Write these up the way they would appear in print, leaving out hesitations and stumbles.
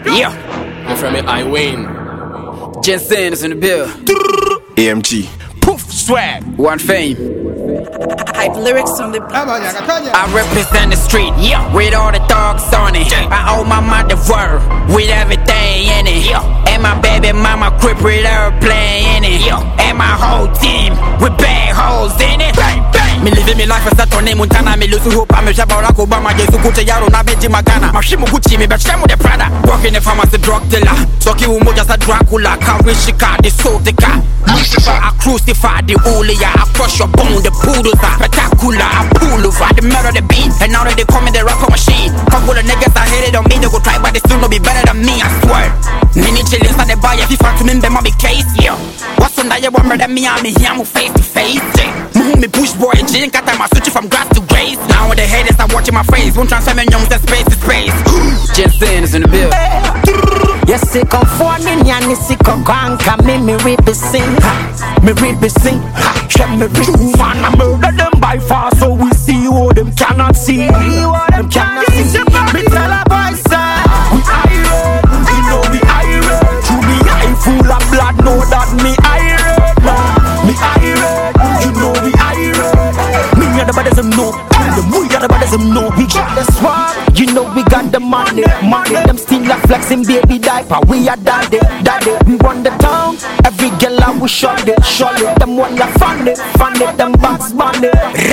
Yeah. You're from it, I win. Jensen is in the bill. AMG. Poof, swag. One Fame. Hype lyrics on the beat. I represent the street, yeah, with all the dogs on it. I owe my mother word with everything in it. And my baby mama crib with airplane in it. And my whole team with bad holes in it. Me living me life as a Tony Montana. Me lose hope. I'm a Barack Obama. Jesu kuche yaro na beji magana. Mashimu Gucci me bashemu de Prada. Working the pharmacy drug dealer. Soki umo just a Dracula. Karishika the Sotika. Lucifer I crucify the Ulia. I crush your bone the poodles. Spectacular I pull over the murder the beat. And now that they call me the rapper machine. Couple of niggas I hate it on me. They go try but they still no be better than me I swear. Many chillin' inside the bar. If you fight to me be my case yeah. What's on that you want murder me? I'm here I'm face to face. Me push boy Jane got time I switch from grass to grace. Now when the haters are watching my face, won't transfer me young to space to space. Jensen is in the bill. Yes, sick of warning, yani sick of gwanka. Me rip sing, me rip sing. Check me rip man, I murder them by far, so we see what them cannot see. Them cannot see. Me tell a boy sir, we irate, you know we irate. To me eye full of blood, know that me irate. Me irate, you know we irate. Me and the brothers them know, we and the brothers them know. We got the swag, you know we got the money. Them still a flexing baby diaper. We are daddy. We run the town, every girl I will shut it. Them one la funny, them box money.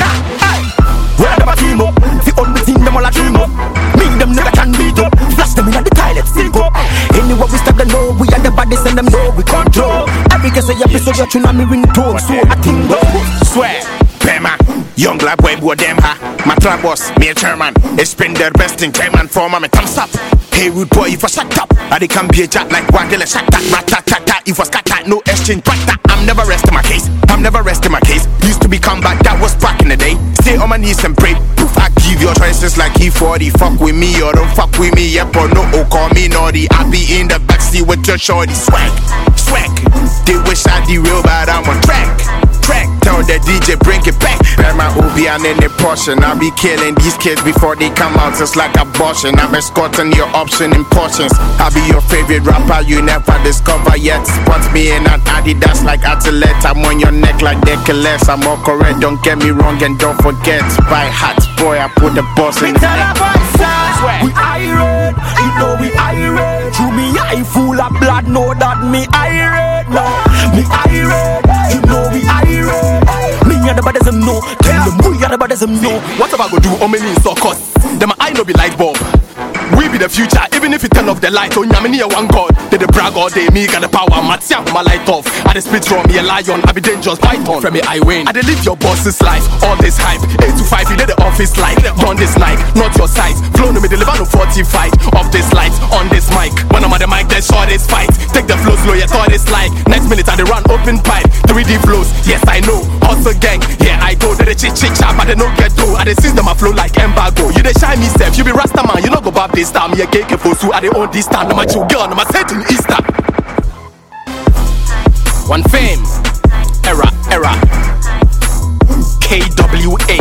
Where the team up, the only team them all a dream up. Me them never can beat up, flash them in the toilet, stick up. Anywhere we step them know, we are the bodies and them know we control. Every girl say episode you're trying me ringtone, so I think go. Swear, Pema, young black boy, boy, them ha. My trap boss, me a chairman. It's been their best in German form, I'm a thumbs up. Hey, rude boy, if I shut up, I can be a jack like Waggle, shut up, rat-tat-tat-tat. If I scat no exchange, I'm never resting my case. Used to be comeback, that was back in the day. Stay on my knees and pray. Poof, I give your choices like E40. Fuck with me or don't fuck with me, yep or no, oh, call me naughty. I be in the backseat with your shorty. Swag. They wish I derail, but I'm on track. Tell the DJ bring it back. Bear my OB and in the portion. I'll be killing these kids before they come out. It's like abortion. I'm escorting your option in portions. I'll be your favorite rapper you never discover yet. Spot me in an Adidas like athlete. I'm on your neck like necklace. I'm all correct, don't get me wrong and don't forget. Buy hats, boy, I put the boss in the neck. We irate, you know we irate. To me eye full of blood, know that me irate. No, me irate, you know we irate. Me and the brothers them know, tell them we and the brothers them know. What am I gonna do on me so cost? Them I no be light bulb. We be the future, even if you turn off the light. On Yamini one God, they brag all day. Me got the power, Matsia my light off. I the spit from me a lion, I be dangerous python. From me I win. I dey live your boss's life, all this hype. 8 to 5, you did the office light. Done this night, not your size. Flow no me deliver no 45. Off this light, on this mic. When I'm on the mic, then short this fight. Take the flow slow, you thought it's like. Next minute I dey run open pipe. 3D flows, yes I know. Hustle gang, yeah I go. They chit chap, but they no get though. I dey see them a flow like embargo. You dey shine me self, you be Rasta man, you no go bab this time. Me a cake for so I dey own this time. I'm a chill girl, I'm a set in Easter. One Fame, era, KWA.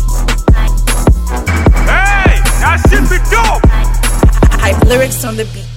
Hype lyrics on the beat.